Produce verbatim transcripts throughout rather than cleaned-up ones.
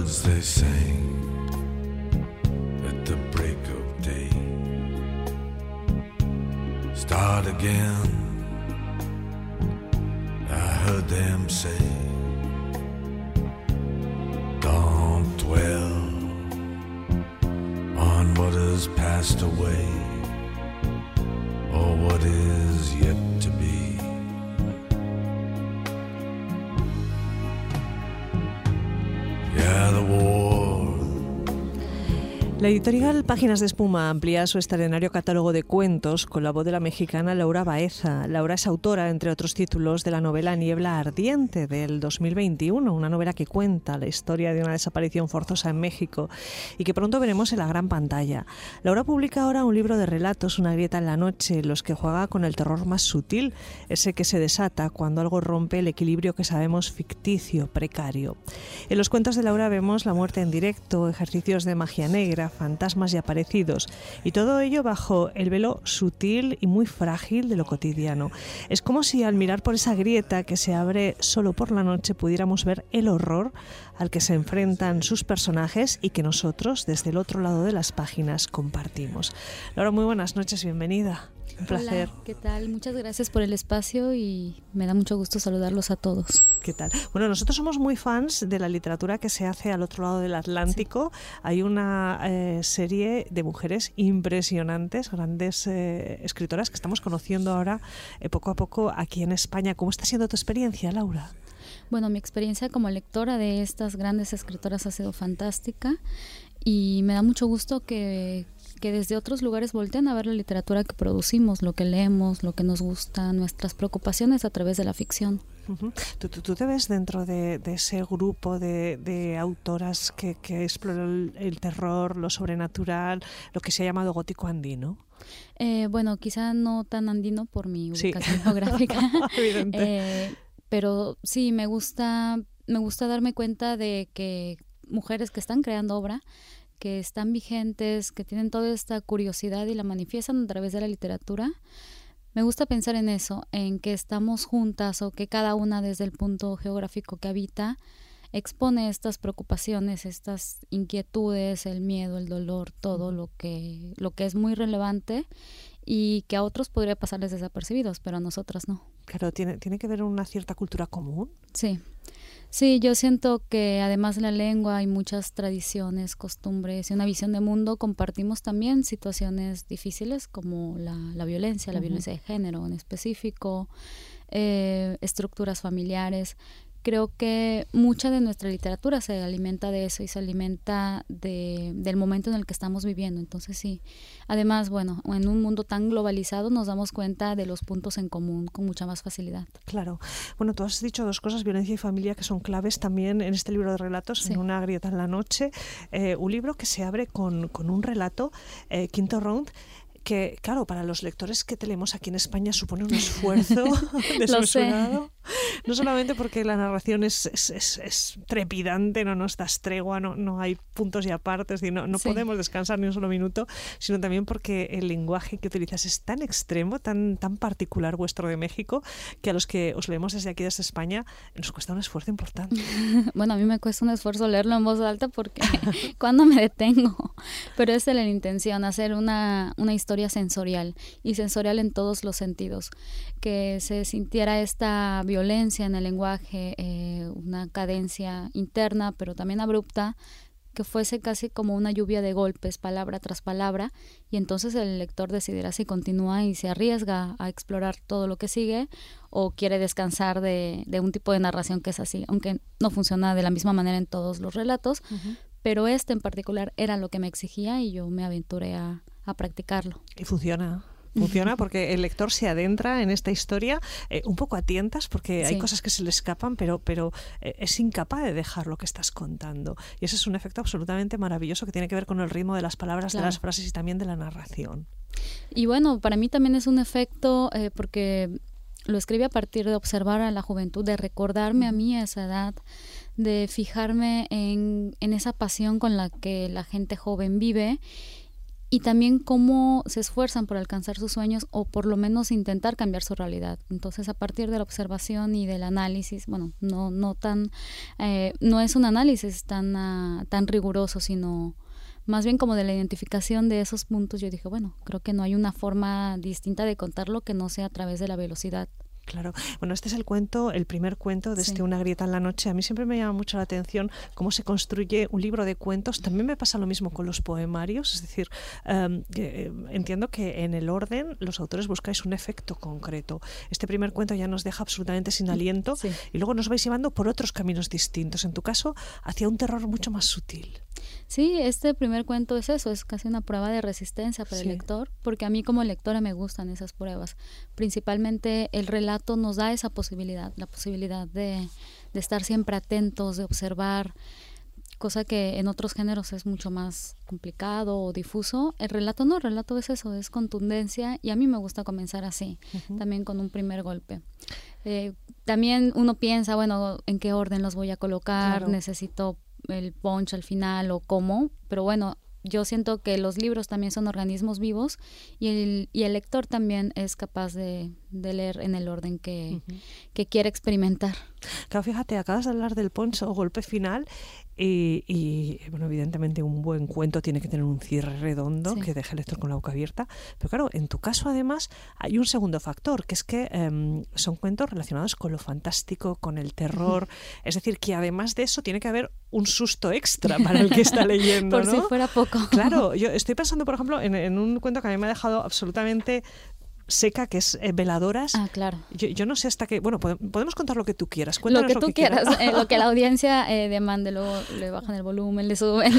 birds they sang at the break of day. Start again, I heard them say. Don't dwell on what has passed away, or what is yet to be. Yeah, the war. La editorial Páginas de Espuma amplía su extraordinario catálogo de cuentos con la voz de la mexicana Laura Baeza. Laura es autora, entre otros títulos, de la novela Niebla Ardiente del dos mil veintiuno, una novela que cuenta la historia de una desaparición forzosa en México y que pronto veremos en la gran pantalla. Laura publica ahora un libro de relatos, Una grieta en la noche, en los que juega con el terror más sutil, ese que se desata cuando algo rompe el equilibrio que sabemos ficticio, precario. En los cuentos de Laura vemos la muerte en directo, ejercicios de magia negra, fantasmas y aparecidos, y todo ello bajo el velo sutil y muy frágil de lo cotidiano. Es como si al mirar por esa grieta que se abre solo por la noche pudiéramos ver el horror al que se enfrentan sus personajes y que nosotros, desde el otro lado de las páginas, compartimos. Laura, muy buenas noches, bienvenida. Un placer. Hola, ¿qué tal? Muchas gracias por el espacio y me da mucho gusto saludarlos a todos. ¿Qué tal? Bueno, nosotros somos muy fans de la literatura que se hace al otro lado del Atlántico. Sí. Hay una eh, serie de mujeres impresionantes, grandes eh, escritoras que estamos conociendo ahora eh, poco a poco aquí en España. ¿Cómo está siendo tu experiencia, Laura? Bueno, mi experiencia como lectora de estas grandes escritoras ha sido fantástica y me da mucho gusto que... que desde otros lugares volteen a ver la literatura que producimos, lo que leemos, lo que nos gusta, nuestras preocupaciones a través de la ficción. Uh-huh. ¿Tú, tú, tú te ves dentro de, de ese grupo de, de autoras que, que exploran el, el terror, lo sobrenatural, lo que se ha llamado gótico andino? Eh, bueno, quizá no tan andino por mi ubicación sí. geográfica, eh, pero sí, me gusta, me gusta darme cuenta de que mujeres que están creando obra, que están vigentes, que tienen toda esta curiosidad y la manifiestan a través de la literatura. Me gusta pensar en eso, en que estamos juntas o que cada una desde el punto geográfico que habita expone estas preocupaciones, estas inquietudes, el miedo, el dolor, todo lo que, lo que es muy relevante y que a otros podría pasarles desapercibidos, pero a nosotras no. Claro, ¿tiene, tiene que ver una cierta cultura común? Sí. Sí, yo siento que además de la lengua hay muchas tradiciones, costumbres y una visión de mundo. Compartimos también situaciones difíciles como la, la violencia, la uh-huh. violencia de género en específico, eh, estructuras familiares. Creo que mucha de nuestra literatura se alimenta de eso y se alimenta de, del momento en el que estamos viviendo. Entonces sí, además, bueno, en un mundo tan globalizado nos damos cuenta de los puntos en común con mucha más facilidad. Claro. Bueno, tú has dicho dos cosas, violencia y familia, que son claves también en este libro de relatos, sí. en Una grieta en la noche, eh, un libro que se abre con, con un relato, eh, Quinto Round, que, claro, para los lectores que tenemos aquí en España supone un esfuerzo desmesurado. No solamente porque la narración es, es, es, es trepidante, no nos das tregua, no, no hay puntos y apartes, no, no sí. podemos descansar ni un solo minuto, sino también porque el lenguaje que utilizas es tan extremo, tan, tan particular vuestro de México, que a los que os leemos desde aquí, desde España, nos cuesta un esfuerzo importante. Bueno, a mí me cuesta un esfuerzo leerlo en voz alta porque cuando me detengo, pero esa es la intención, hacer una, una historia sensorial y sensorial en todos los sentidos, que se sintiera esta violencia en el lenguaje, eh, una cadencia interna pero también abrupta, que fuese casi como una lluvia de golpes, palabra tras palabra, y entonces el lector decidirá si continúa y se arriesga a explorar todo lo que sigue o quiere descansar de, de un tipo de narración que es así, aunque no funciona de la misma manera en todos los relatos, uh-huh. pero este en particular era lo que me exigía y yo me aventuré a, a practicarlo. Y funciona. Funciona porque el lector se adentra en esta historia eh, un poco a tientas porque sí. hay cosas que se le escapan, pero, pero eh, es incapaz de dejar lo que estás contando. Y ese es un efecto absolutamente maravilloso que tiene que ver con el ritmo de las palabras, claro. de las frases y también de la narración. Y bueno, para mí también es un efecto eh, porque lo escribí a partir de observar a la juventud, de recordarme a mí a esa edad, de fijarme en, en esa pasión con la que la gente joven vive. y también cómo se esfuerzan por alcanzar sus sueños o por lo menos intentar cambiar su realidad. Entonces, a partir de la observación y del análisis, bueno, no no tan eh, no es un análisis tan uh, tan riguroso, sino más bien como de la identificación de esos puntos. Yo dije, bueno, creo que no hay una forma distinta de contarlo que no sea a través de la velocidad. Claro. Bueno, este es el cuento, el primer cuento de Sí. este Una grieta en la noche. A mí siempre me llama mucho la atención cómo se construye un libro de cuentos. También me pasa lo mismo con los poemarios. Es decir, um, eh, entiendo que en el orden los autores buscáis un efecto concreto. Este primer cuento ya nos deja absolutamente sin aliento Sí. y luego nos vais llevando por otros caminos distintos. En tu caso, hacia un terror mucho más sutil. Sí, este primer cuento es eso, es casi una prueba de resistencia para Sí. el lector, porque a mí como lectora me gustan esas pruebas. Principalmente el relato nos da esa posibilidad, la posibilidad de, de estar siempre atentos, de observar, cosa que en otros géneros es mucho más complicado o difuso. El relato no, el relato es eso, es contundencia, y a mí me gusta comenzar así, Uh-huh. también con un primer golpe. Eh, también uno piensa, bueno, ¿en qué orden los voy a colocar? Claro. Necesito el punch al final o cómo, pero bueno, yo siento que los libros también son organismos vivos y el, y el lector también es capaz de, de leer en el orden que, Uh-huh. que quiere experimentar. Claro, fíjate, acabas de hablar del punch o golpe final y, y, bueno, evidentemente un buen cuento tiene que tener un cierre redondo Sí. que deje al lector con la boca abierta. Pero claro, en tu caso además hay un segundo factor, que es que um, son cuentos relacionados con lo fantástico, con el terror. Es decir, que además de eso tiene que haber un susto extra para el que está leyendo, Por ¿no? si fuera poco. Claro, yo estoy pensando, por ejemplo, en, en un cuento que a mí me ha dejado absolutamente seca, que es eh, Veladoras. Ah, claro. Yo, yo no sé hasta qué... Bueno, pode- podemos contar lo que tú quieras. Lo Cuéntanos que tú quieras, eh, lo que la audiencia eh, demande, luego le bajan el volumen, le suben.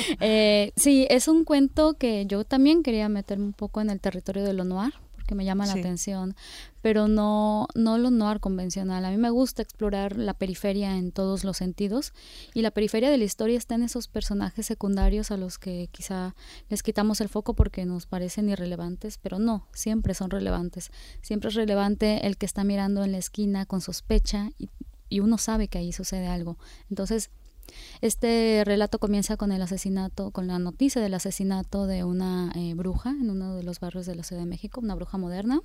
eh, sí, es un cuento que yo también quería meterme un poco en el territorio de lo noir, porque me llama la Sí. atención, pero no, no lo noir convencional. A mí me gusta explorar la periferia en todos los sentidos, y la periferia de la historia está en esos personajes secundarios a los que quizá les quitamos el foco porque nos parecen irrelevantes, pero no, siempre son relevantes. Siempre es relevante el que está mirando en la esquina con sospecha y, y uno sabe que ahí sucede algo. Entonces, este relato comienza con el asesinato, con la noticia del asesinato de una eh, bruja en uno de los barrios de la Ciudad de México, una bruja moderna,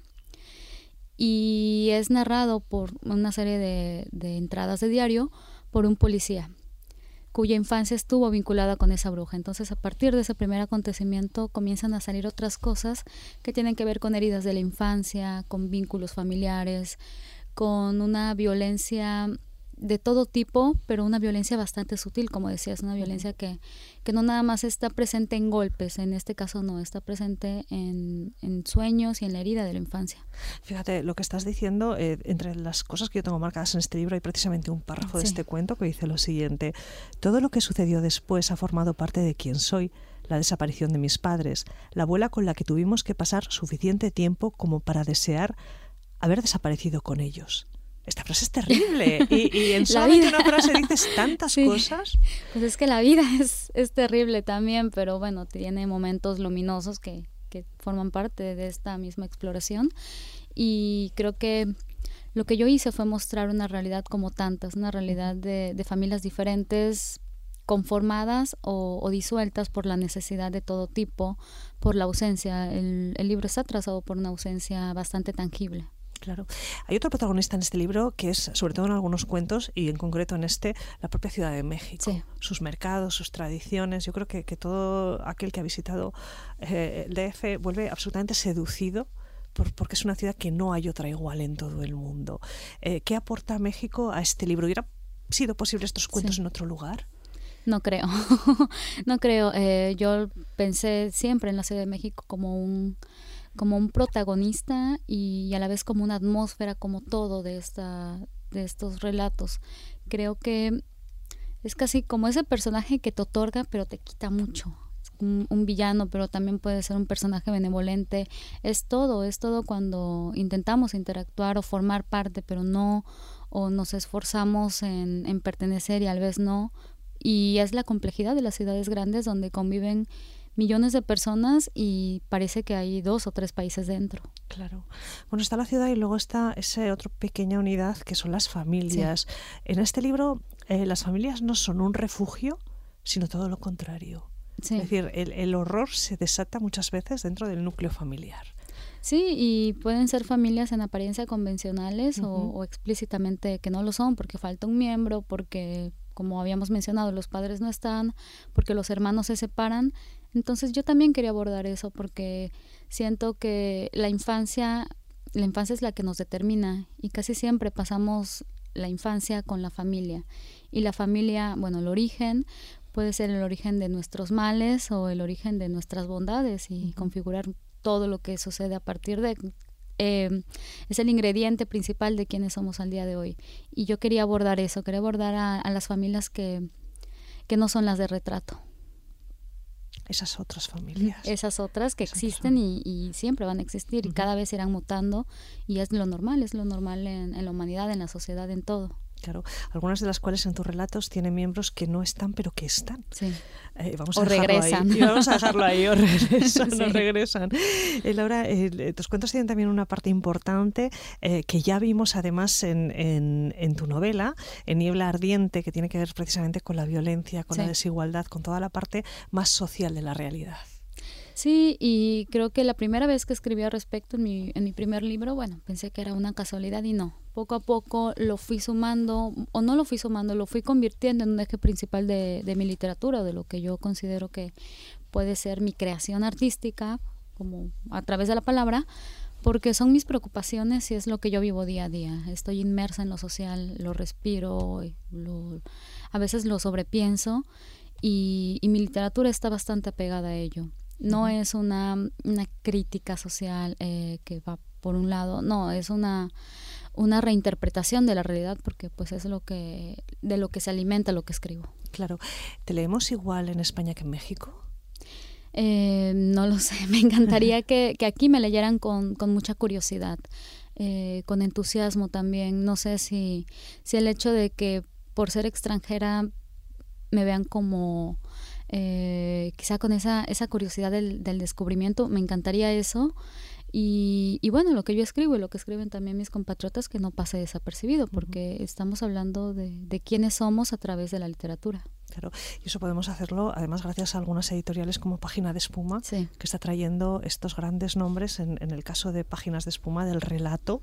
y es narrado por una serie de, de entradas de diario por un policía cuya infancia estuvo vinculada con esa bruja. Entonces, a partir de ese primer acontecimiento comienzan a salir otras cosas que tienen que ver con heridas de la infancia, con vínculos familiares, con una violencia de todo tipo, pero una violencia bastante sutil, como decías, una violencia que, que no nada más está presente en golpes, en este caso no, está presente en, en sueños y en la herida de la infancia. Fíjate, lo que estás diciendo, eh, entre las cosas que yo tengo marcadas en este libro hay precisamente un párrafo de Sí. este cuento que dice lo siguiente: todo lo que sucedió después ha formado parte de quién soy. La desaparición de mis padres, la abuela con la que tuvimos que pasar suficiente tiempo como para desear haber desaparecido con ellos. Esta frase es terrible y, y en La solamente vida. una frase dices tantas Sí. cosas. Pues es que la vida es, es terrible también, pero bueno, tiene momentos luminosos que, que forman parte de esta misma exploración, y creo que lo que yo hice fue mostrar una realidad como tantas, una realidad de, de familias diferentes, conformadas o, o disueltas por la necesidad de todo tipo, por la ausencia. El, el libro está trazado por una ausencia bastante tangible. Claro. Hay otro protagonista en este libro que es, sobre todo en algunos cuentos, y en concreto en este, la propia Ciudad de México. Sí. Sus mercados, sus tradiciones. Yo creo que, que todo aquel que ha visitado eh, el D F vuelve absolutamente seducido por, porque es una ciudad que no hay otra igual en todo el mundo. Eh, ¿Qué aporta México a este libro? ¿Hubiera sido posible estos cuentos Sí. en otro lugar? No creo, no creo. Eh, yo pensé siempre en la Ciudad de México como un, como un protagonista y a la vez como una atmósfera, como todo de, esta, de estos relatos. Creo que es casi como ese personaje que te otorga pero te quita mucho. Es un, un villano, pero también puede ser un personaje benevolente. Es todo, es todo cuando intentamos interactuar o formar parte, pero no, o nos esforzamos en, en pertenecer y a la vez no. Y es la complejidad de las ciudades grandes donde conviven millones de personas y parece que hay dos o tres países dentro. Claro. Bueno, está la ciudad y luego está esa otra pequeña unidad que son las familias. Sí. En este libro, eh, las familias no son un refugio, sino todo lo contrario. Sí. Es decir, el, el horror se desata muchas veces dentro del núcleo familiar. Sí, y pueden ser familias en apariencia convencionales uh-huh. o, o explícitamente que no lo son, porque falta un miembro, porque, como habíamos mencionado, los padres no están, porque los hermanos se separan. Entonces yo también quería abordar eso, porque siento que la infancia, la infancia es la que nos determina, y casi siempre pasamos la infancia con la familia. Y la familia, bueno, el origen puede ser el origen de nuestros males o el origen de nuestras bondades, y uh-huh. configurar todo lo que sucede a partir de... Eh, es el ingrediente principal de quienes somos al día de hoy. Y yo quería abordar eso, quería abordar a, a las familias que, que no son las de retrato. Esas otras familias. Esas otras que Esas existen y, y siempre van a existir, uh-huh. y cada vez irán mutando, y es lo normal, es lo normal en, en la humanidad, en la sociedad, en todo. Claro, algunas de las cuales en tus relatos tienen miembros que no están, pero que están. Sí. Eh, vamos a o regresan. Ahí. Y vamos a dejarlo ahí, o regresan, sí. o regresan. Eh, Laura, eh, tus cuentos tienen también una parte importante eh, que ya vimos además en, en, en tu novela, en Niebla Ardiente, que tiene que ver precisamente con la violencia, con sí. la desigualdad, con toda la parte más social de la realidad. Sí, y creo que la primera vez que escribí al respecto en mi, en mi primer libro, bueno, pensé que era una casualidad y no. Poco a poco lo fui sumando, o no lo fui sumando, lo fui convirtiendo en un eje principal de, de mi literatura, de lo que yo considero que puede ser mi creación artística, como a través de la palabra, porque son mis preocupaciones y es lo que yo vivo día a día. Estoy inmersa en lo social, lo respiro, lo, a veces lo sobrepienso, y, y mi literatura está bastante apegada a ello. No uh-huh. es una, una crítica social eh, que va por un lado, no, es una, una reinterpretación de la realidad, porque pues es lo que, de lo que se alimenta lo que escribo. Claro. ¿Te leemos igual en España que en México? Eh, no lo sé, me encantaría que, que aquí me leyeran con, con mucha curiosidad, eh, con entusiasmo también. No sé si, si el hecho de que por ser extranjera me vean como... Eh, quizá con esa, esa curiosidad del, del descubrimiento, me encantaría eso. Y, y bueno, lo que yo escribo y lo que escriben también mis compatriotas, que no pase desapercibido, porque uh-huh. estamos hablando de, de quiénes somos a través de la literatura. Claro, y eso podemos hacerlo además gracias a algunas editoriales como Página de Espuma, sí. que está trayendo estos grandes nombres, en, en el caso de Páginas de Espuma, del relato,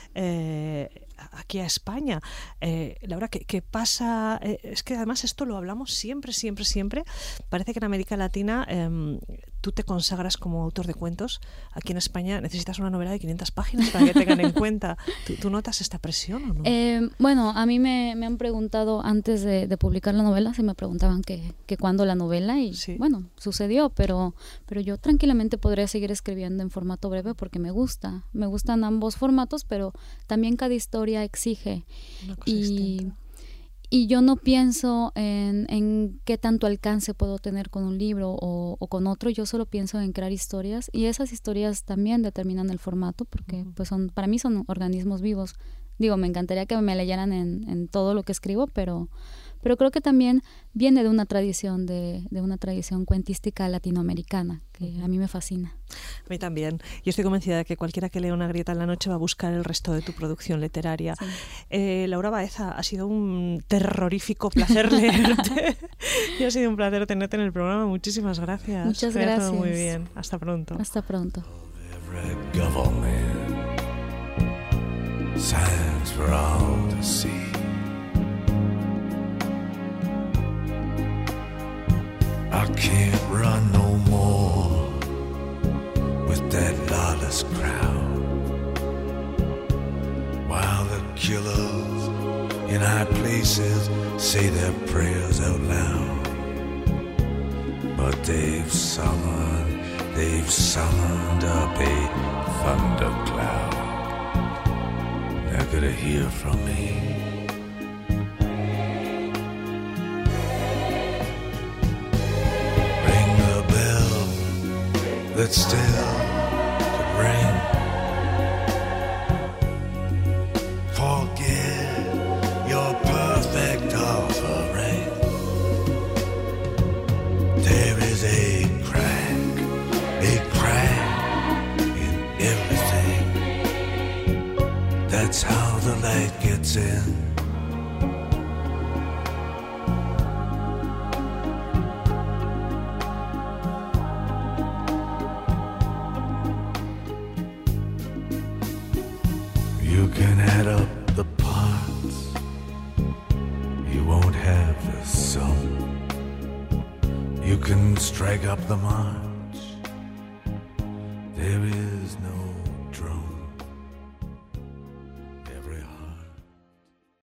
eh, aquí a España. Eh, Laura, ¿qué, qué pasa? Eh, es que además esto lo hablamos siempre, siempre, siempre. Parece que en América Latina eh, tú te consagras como autor de cuentos. Aquí en España necesitas una novela de quinientas páginas para que tengan en cuenta. ¿Tú, ¿Tú notas esta presión o no? Eh, bueno, a mí me, me han preguntado antes de, de publicar la novela, si me preguntaban que, que cuándo la novela, y sí. bueno, sucedió, pero, pero yo tranquilamente podría seguir escribiendo en formato breve porque me gusta. Me gustan ambos formatos, pero también cada historia exige. Y, y yo no pienso en, en qué tanto alcance puedo tener con un libro o, o con otro. Yo solo pienso en crear historias, y esas historias también determinan el formato, porque uh-huh. pues son, para mí son organismos vivos. Digo, me encantaría que me leyeran en, en todo lo que escribo, pero, pero creo que también viene de una tradición, de, de una tradición cuentística latinoamericana, que uh-huh. a mí me fascina. A mí también. Yo estoy convencida de que cualquiera que lea Una grieta en la noche va a buscar el resto de tu producción literaria. Sí. Eh, Laura Baeza, ha sido un terrorífico placer leerte. Y ha sido un placer tenerte en el programa. Muchísimas gracias. Muchas Me gracias. Muy bien. Hasta pronto. Hasta pronto. Signs for all to see. I can't run no more with that lawless crowd, while the killers in high places say their prayers out loud. But they've summoned, they've summoned up a thundercloud. They're gonna hear from me. Ring the bell that's still to ring. Forget your perfect offering. There is a crack, a crack in everything. That's how the light gets in. can add up the parts, you won't have the sum. You can strike up the march, there is no drum.